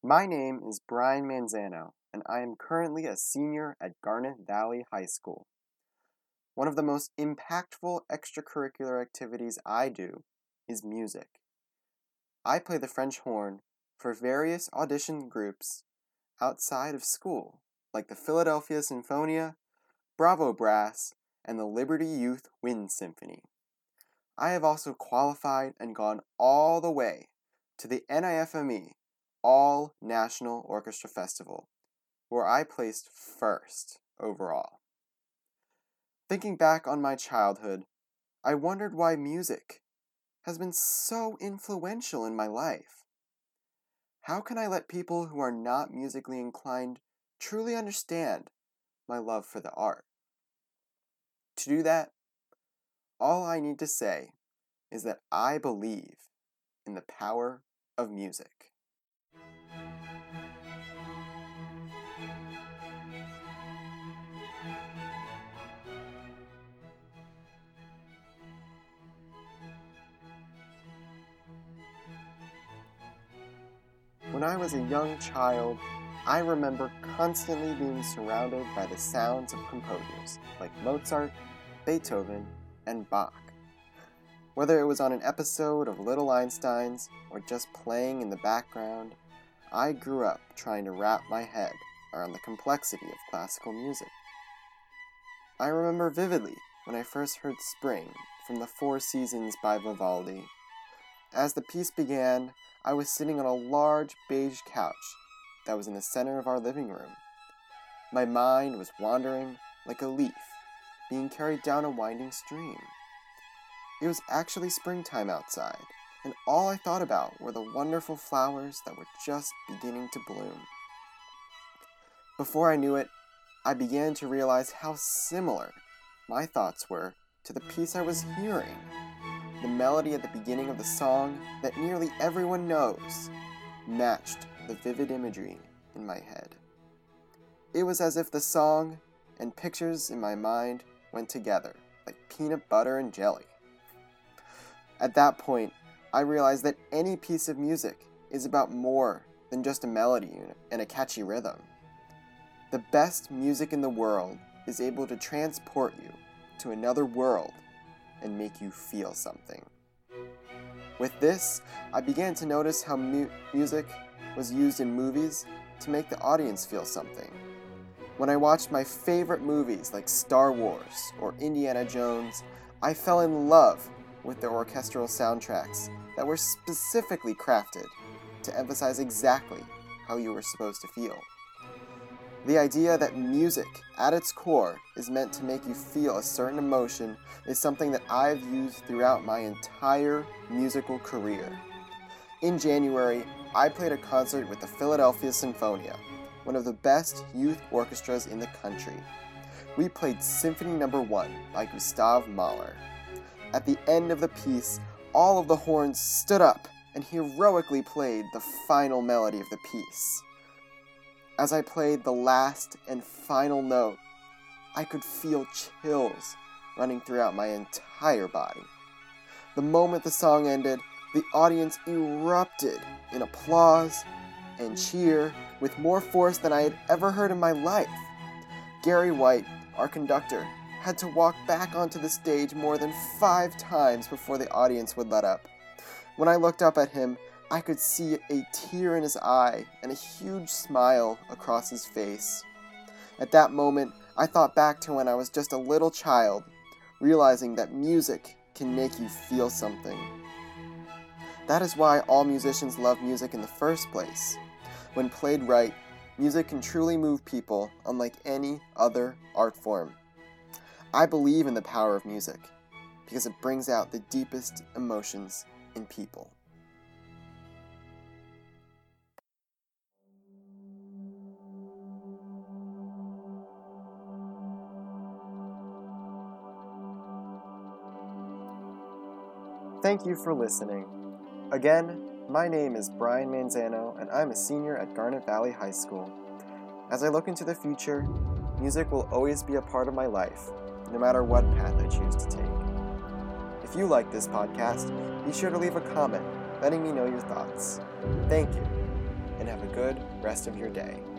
My name is Brian Manzano, and I am currently a senior at Garnet Valley High School. One of the most impactful extracurricular activities I do is music. I play the French horn for various audition groups outside of school, like the Philadelphia Sinfonia, Bravo Brass, and the Liberty Youth Wind Symphony. I have also qualified and gone all the way to the NIFME All National Orchestra Festival, where I placed first overall. Thinking back on my childhood, I wondered why music has been so influential in my life. How can I let people who are not musically inclined truly understand my love for the art? To do that, all I need to say is that I believe in the power of music. When I was a young child, I remember constantly being surrounded by the sounds of composers like Mozart, Beethoven, and Bach. Whether it was on an episode of Little Einsteins or just playing in the background, I grew up trying to wrap my head around the complexity of classical music. I remember vividly when I first heard Spring from the Four Seasons by Vivaldi. As the piece began, I was sitting on a large beige couch that was in the center of our living room. My mind was wandering like a leaf being carried down a winding stream. It was actually springtime outside, and all I thought about were the wonderful flowers that were just beginning to bloom. Before I knew it, I began to realize how similar my thoughts were to the piece I was hearing. The melody at the beginning of the song that nearly everyone knows matched the vivid imagery in my head. It was as if the song and pictures in my mind went together like peanut butter and jelly. At that point, I realized that any piece of music is about more than just a melody and a catchy rhythm. The best music in the world is able to transport you to another world and make you feel something. With this, I began to notice how music was used in movies to make the audience feel something. When I watched my favorite movies like Star Wars or Indiana Jones, I fell in love with their orchestral soundtracks that were specifically crafted to emphasize exactly how you were supposed to feel. The idea that music, at its core, is meant to make you feel a certain emotion is something that I've used throughout my entire musical career. In January, I played a concert with the Philadelphia Sinfonia, one of the best youth orchestras in the country. We played Symphony No. 1 by Gustav Mahler. At the end of the piece, all of the horns stood up and heroically played the final melody of the piece. As I played the last and final note, I could feel chills running throughout my entire body. The moment the song ended, the audience erupted in applause and cheer with more force than I had ever heard in my life. Gary White, our conductor, had to walk back onto the stage more than 5 times before the audience would let up. When I looked up at him, I could see a tear in his eye and a huge smile across his face. At that moment, I thought back to when I was just a little child, realizing that music can make you feel something. That is why all musicians love music in the first place. When played right, music can truly move people unlike any other art form. I believe in the power of music because it brings out the deepest emotions in people. Thank you for listening. Again, my name is Brian Manzano, and I'm a senior at Garnet Valley High School. As I look into the future, music will always be a part of my life, no matter what path I choose to take. If you like this podcast, be sure to leave a comment letting me know your thoughts. Thank you, and have a good rest of your day.